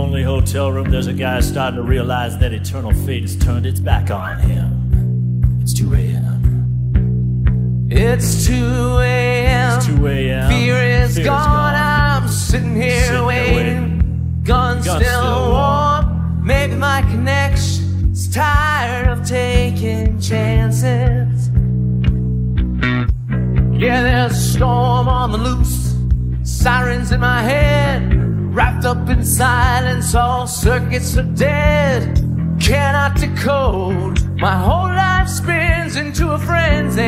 lonely hotel room, there's a guy starting to realize that eternal fate has turned its back on him. It's 2 a.m. It's 2 a.m. It's 2 a.m. Fear is gone. I'm sitting here waiting. Gun still warm. Maybe my connection's tired of taking chances. Yeah, there's a storm on the loose. Sirens in my head. Wrapped up in silence, all circuits are dead. Cannot decode. My whole life spins into a frenzy.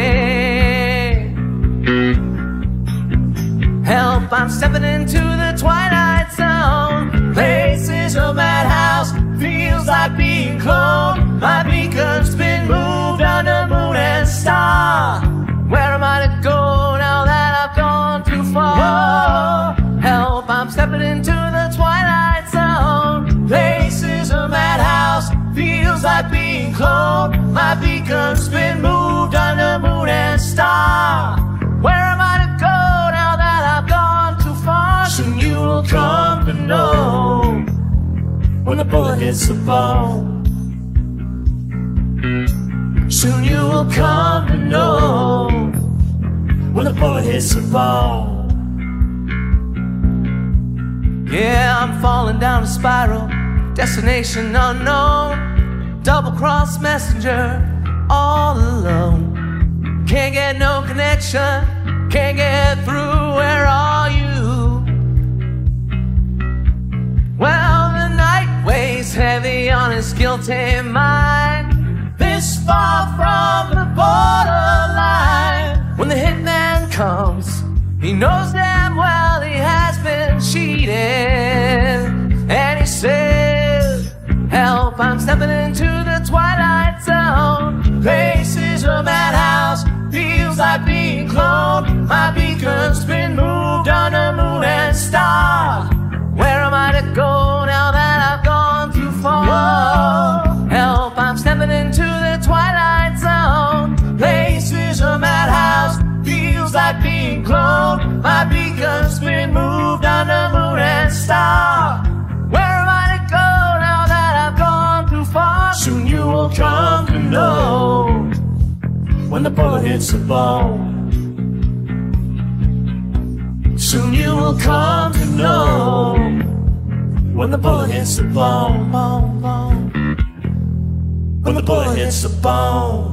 Help, I'm stepping into the twilight zone. Place is a madhouse, feels like being cloned. My beacon's been moved under moon and star. Where am I to go now that I've gone too far? Help, I'm stepping into the twilight zone. Place is a madhouse, feels like being cloned. My beacon's been moved under moon and star. Where am I to go now that I've gone too far? Soon you will come to know when the bullet hits the bone. Soon you will come to know when the bullet hits the bone. Yeah, I'm falling down a spiral, destination unknown. Double-cross messenger, all alone. Can't get no connection, can't get through, where are you? Well, the night weighs heavy on his guilty mind. This far from the borderline. When the hitman comes, he knows damn well he has been cheated. And he says, help, I'm stepping into the twilight zone. Place is a madhouse, feels like being cloned. My beacon's been moved under moon and star. Where am I to go now that I've gone too far? Help, I'm stepping into the twilight zone. Place is a madhouse, feels like being cloned. My beacon's been moved under moon and star. Where am I to go now that I've gone too far? Soon you will come to know when the bullet hits the bone. Soon you will come to know when the bullet hits the bone. When the bullet hits the bone.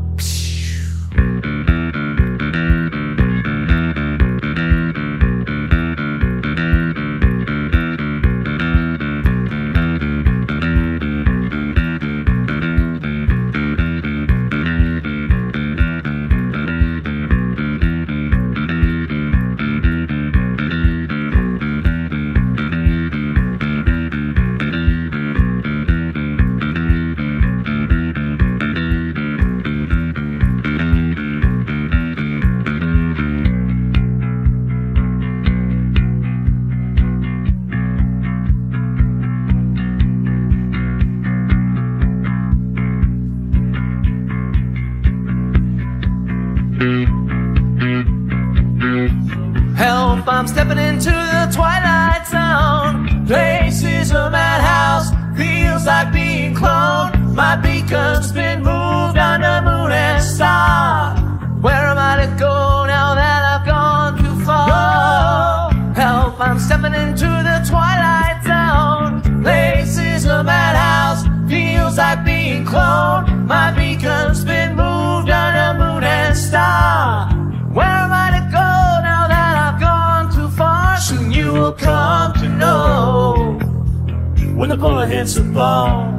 Help, I'm stepping into the twilight zone. Place is a madhouse, feels like being cloned. My beacon's been moved under moon and star. Where am I to go now that I've gone too far? Help, I'm stepping into the twilight zone. Place is a madhouse, feels like being cloned. My beacon's been moved under moon and star. Where am I to go now that I've gone too far? Soon you will come to know when the bullet hits the bone.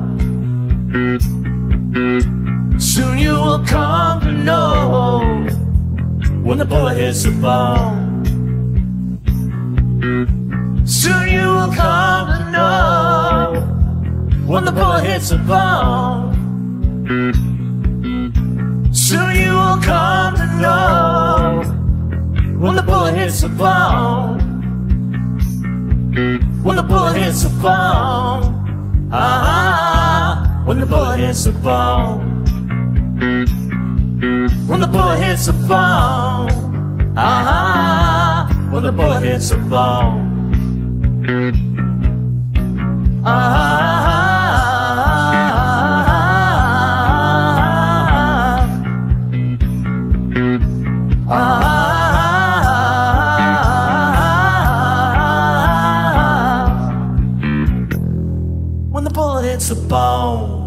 Soon you will come to know when the bullet hits the bone. Soon you will come to know when the bullet hits the bone. Soon you will come to know when the bullet hits the bone. When the bullet hits the bone. When the bullet hits the bone. When the bullet hits the bone. When the bullet hits the bone. When the bullet hits the bone,